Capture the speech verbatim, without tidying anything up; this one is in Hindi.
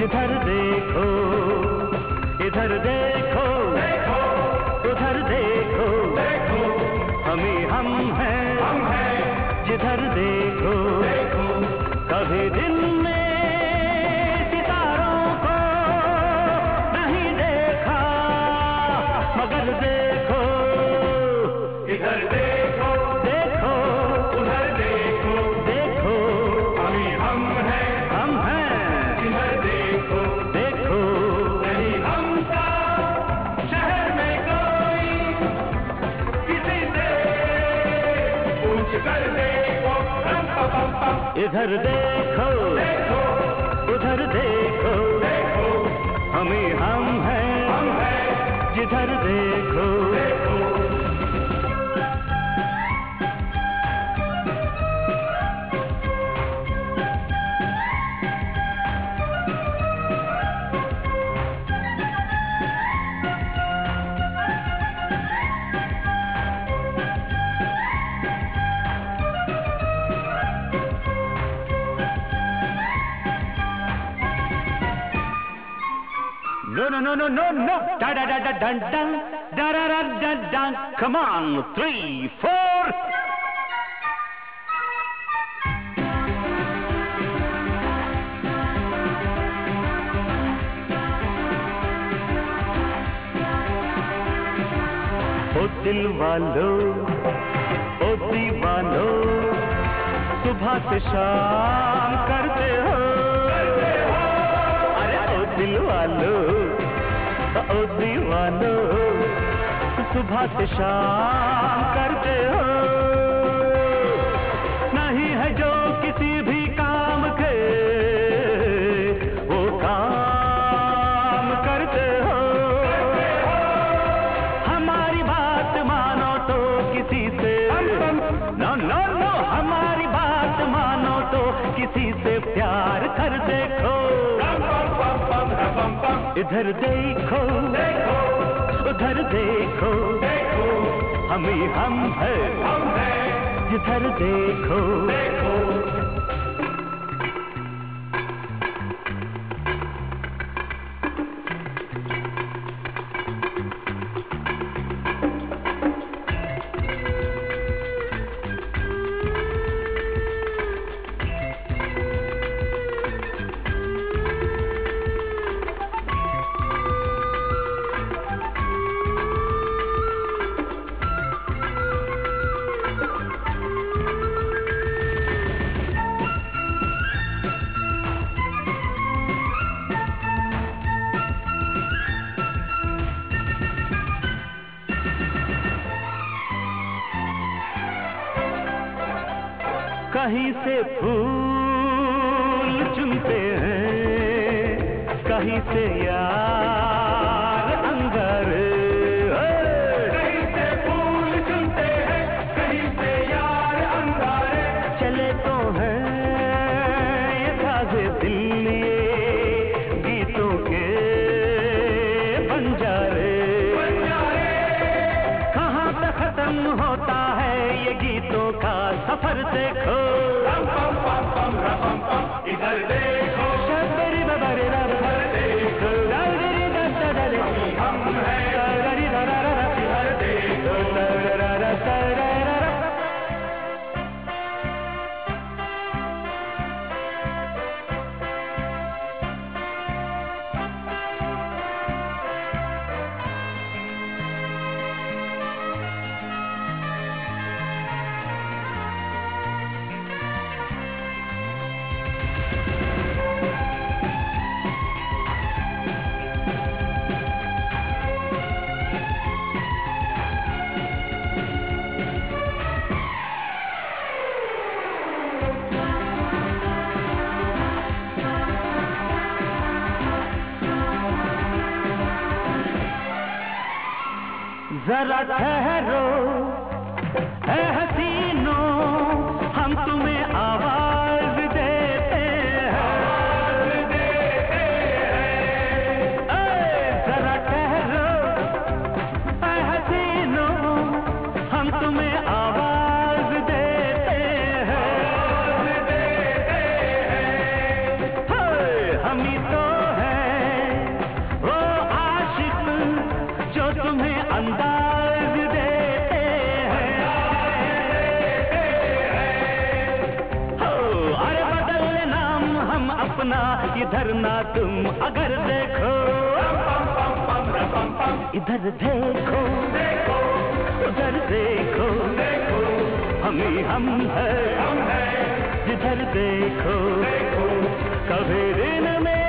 जिधर देखो इधर देखो, देखो उधर देखो, देखो हम ही हम हैं, हम हैं जिधर देखो, देखो कभी दिन में सितारों को नहीं देखा, मगर देखो इधर देखो, देखो उधर देखो, देखो हम ही हम हैं, हम हैं जिधर देखो, देखो नहीं हमसा शहर में कोई किसी से पूछ कर देखो, रम पम पम इधर देखो, देखो उधर देखो, देखो हम ही हम हैं, हम हैं जिधर देखो, देखो No, no, no, no, no, no. Da da da da dun dun. Da da da dun dun. Come on, three, four. ओ दिल वालो, ओ दीवानो, सुबह से शाम करते हो, अरे ओ दिल वालो, ओ दीवानो, सुबह से शाम करते हो, नहीं है जो किसी भी काम के वो काम करते हो, हमारी बात मानो तो किसी से नो नो नो हमारी बात मानो तो किसी से प्यार कर देखो, इधर देखो, देखो उधर देखो, देखो हम ही हम हैं, हम हैं जिधर देखो, देखो कहीं से फूल चुनते हैं, कहीं से यार अंगार, कहीं से फूल चुनते हैं, कहीं से यार अंगार, चले तो हैं ये ताज़े दिल लिए गीतों के बंजारे, कहाँ तक खत्म होता है ये गीतों का सफर देखो, इधर देखो शबरी बबरी इधर देखो दादरी दादरी हम हैं दादरी दादरा इधर देखो दादरा दादरा जरा ठहरो है हसीनों, हम तुम्हें आवाज देते हैं, जरा ठहरो है हसीनों, हम तुम्हें आवाज देते हैं, हम ही तो है अंदाज देते हैं। हो अरे बदल नाम हम अपना, इधर ना तुम अगर देखो, इधर देखो उधर देखो, हम ही हम है जिधर देखो, कभी दिन में